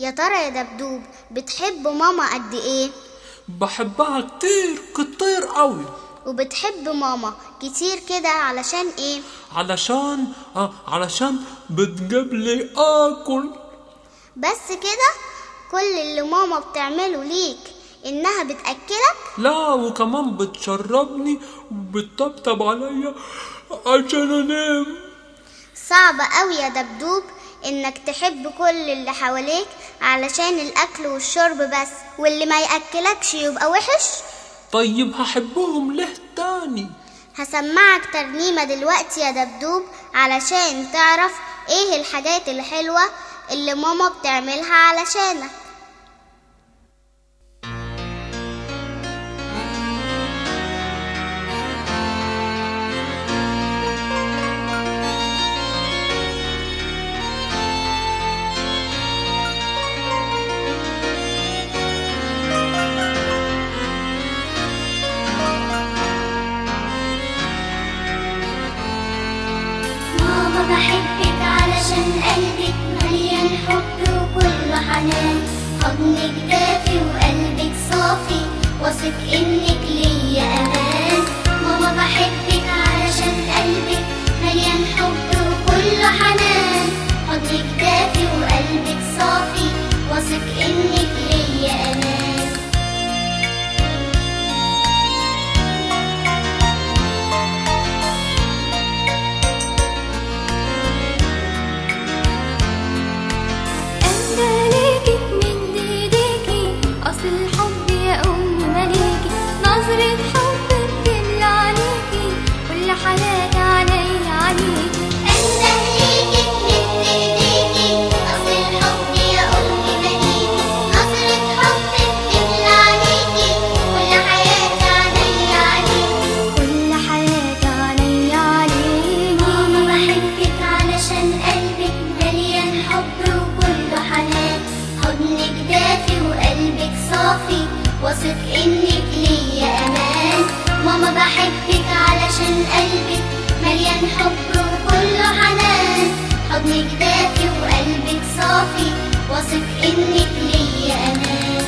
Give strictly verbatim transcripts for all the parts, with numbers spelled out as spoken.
يا ترى يا دبدوب بتحب ماما قد ايه؟ بحبها كتير كتير قوي. وبتحب ماما كتير كده علشان ايه؟ علشان آه علشان بتجيب لي اكل. بس كده؟ كل اللي ماما بتعمله ليك انها بتأكلك؟ لا، وكمان بتشربني وبتطبطب عليا عشان انام. صعب قوي يا دبدوب انك تحب كل اللي حواليك علشان الاكل والشرب بس، واللي ما يأكلكش يبقى وحش. طيب هحبهم ليه تاني؟ هسمعك ترنيمة دلوقتي يا دبدوب علشان تعرف ايه الحاجات الحلوة اللي ماما بتعملها علشانك. بحبك علشان قلبك مليان حب وكله حنان، حضنك دافي وقلبك صافي، واثق انك ليا امان. ماما بحبك علشان قلبك مليان حب وكله حنان، حضنك دافي وقلبك صافي، واثق انك ليا امان. الحب يا أمي مليكي، نظرة حب بتملى عليكي، كل حياتي عليا عليكي. أنده ليكي بمد إيديكي، أصل الحب يا أمي مليكي، نظرة حب بتملى عليكي، كل حياتي عليا عليكي، كل حياتي عليا عليكي. ماما بحبك علشان قلبك مليان حب وكله حنان، حضنك دافي وقلبك صافي، واثق انك ليا امان. ماما بحبك علشان قلبك مليان حب وكله حنان، حضنك دافي وقلبك صافي، واثق انك ليا امان.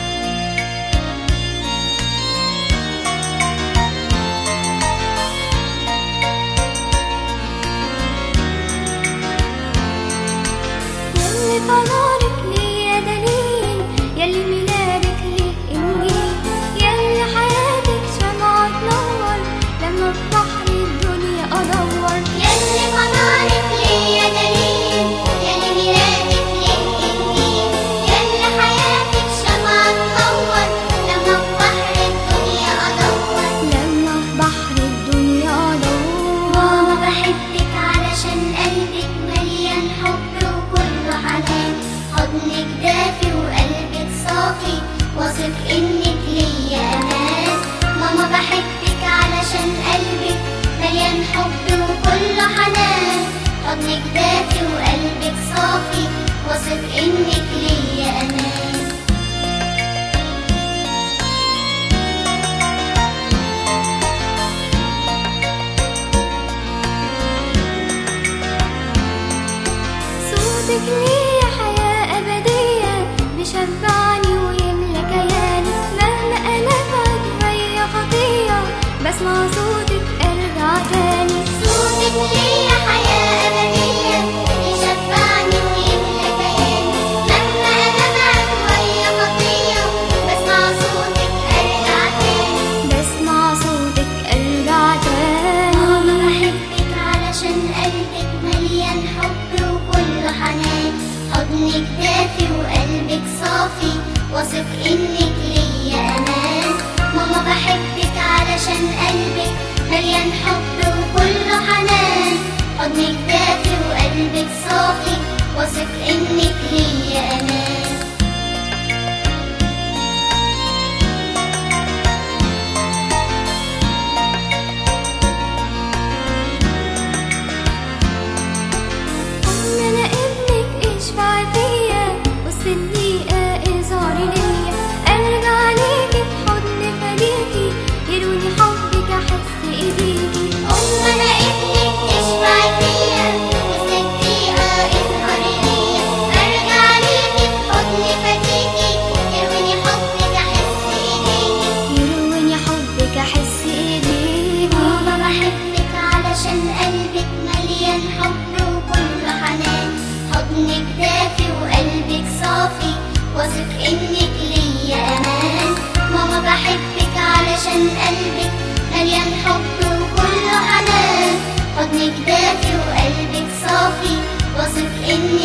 يلي طلالك ليا دليل، يلي ميلادك ليه إنجيل، يلي حياتك شمعة تنور لما في بحر الدنيا أدور. يلي طلالك ليا دليل، يلي ميلادك ليه إنجيل، يلي حياتك شمعة تنور لما في بحر الدنيا أدور. لما في بحر الدنيا أدور. ماما بحبك علشان قلبك مليان حب وكله حنان، حضنك دافي وقلبك صافي، واثق انك ليا امان. ماما بحبك علشان قلبك مليان حب وكله حنان، حضنك دافي وقلبك صافي، واثق انك ليا امان. صوتك ليا حياة أبدية، بيشبعني ويملى كياني، مهما أنا بعد ويا خطية، بسمع صوتك أرجع تاني. صوتك ليا حياة أبدية، بيشبعني ويملى كياني، مهما أنا بعد ويا خطية، بسمع صوتك أرجع تاني، بسمع صوتك أرجع تاني. ماما بحبك علشان قلبك مليان حب وكله حنان، حضنك دافي وقلبك صافي، واثق انك ليا امان. ماما بحبك علشان قلبك مليان حب وكله حنان، حضنك دافي وقلبك صافي، واثق انك ليا امان. أنا ابنك اشفع فيا، والصديقة إظهاري ليا، أرجع ليكي في حضن فديكي، يروني حبك أحس إيديكي. أم أنا ابنك اشفعي فيا، والصديقة اظهري ليا، أرجع ليكي في حضن واثق إن